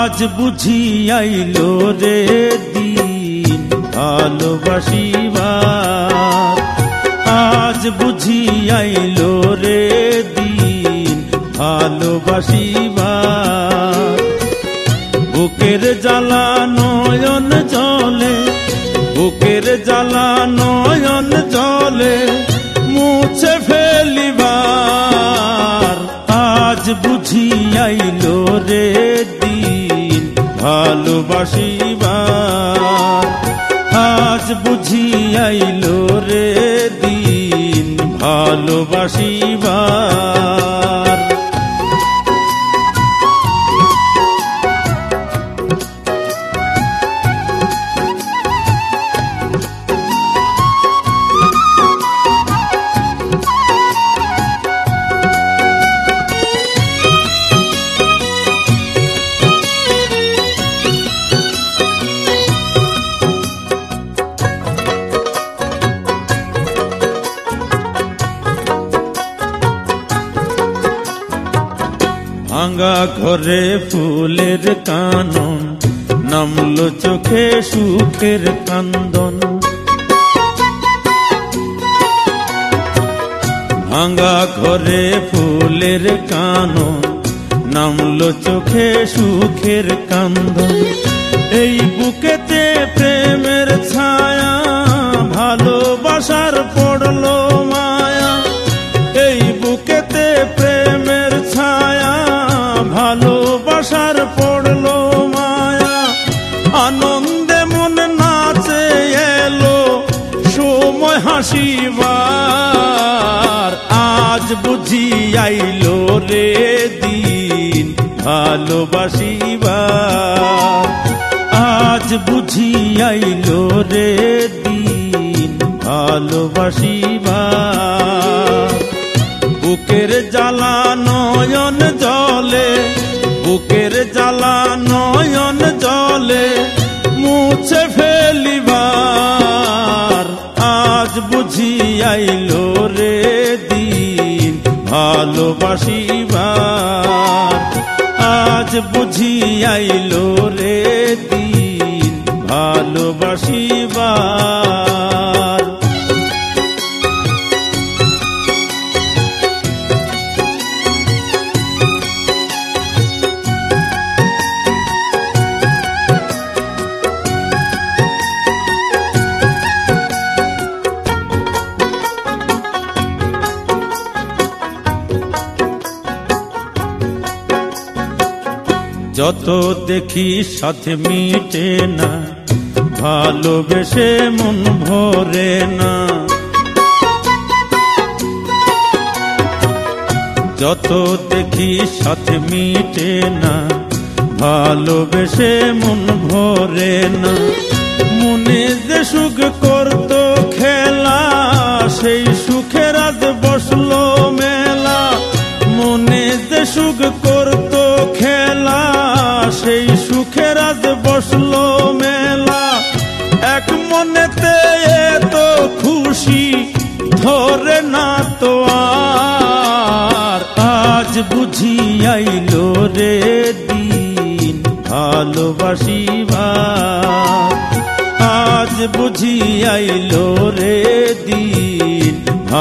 আজ বুঝি আইলো রে দিন ভালোবাসিবার, আজ বুঝি আইলো রে দিন ভালোবাসিবার। বুকের জ্বালা নয়ন জলে, বুকের জ্বালা নয়ন জলে মুছে ফেলিবার। আজ বুঝি আইলো রে দিন ভালোবাসিবার, আজ বুঝি আইলো রে দিন ভালোবাসিবার। ভাঙা ঘরে ফুলের কানন, নামলো চোখে সুখের কান্দন। ভাঙা ঘরে ফুলের কানন, নামলো চোখে সুখের কান্দন। এই বুকেতে প্রেমের ছায়া, ভালোবাসার পড়লো মায়া। এই বুকেতে প্রেমের ছায়া, ভালোবাসার পড়লো মায়া। আনন্দে মন নাচে এলো সময় হাসিবার। আজ বুঝি আইলো রে দিন ভালোবাসিবার, আজ বুঝি আইলো রে দিন ভালোবাসিবার। বুকের জ্বালা নয়ন জলে, বুকের জ্বালা নয়ন জলে মুছে ফেলিবার। আজ বুঝি আইলো রে দিন ভালোবাসিবার, আজ বুঝি আইলো রে দিন ভালোবাসিবার। যত দেখি সাথে মিটে না, ভালোবেসে মন ভরে না। যত দেখি সাথে মিটে না, ভালোবেসে মন ভরে না। মনে যে সুখ করতো খেলা, সেই সুখের আজ বসলো মেলা। মনে যে সুখ করতো খেলা, সেই সুখের আজ বসলো মেলা। এক মনেতে এত খুশি ধরে না তো আর। আজ বুঝি আইলো রে দিন ভালোবাসিবার, আজ বুঝি আইলো রে দিন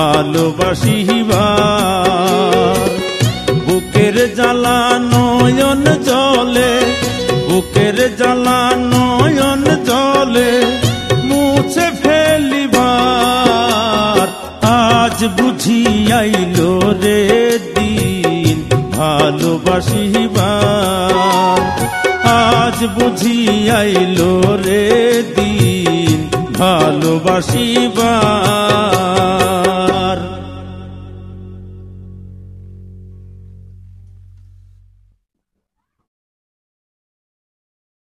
ভালোবাসিবার। বুকের জ্বালা নয়ন জলে, বুকের জ্বালা নয়ন জলে মুছে ফেলিবার। আজ বুঝি আইলো রে দিন ভালোবাসিবার, আজ বুঝি আইলো রে দিন ভালোবাসিবার।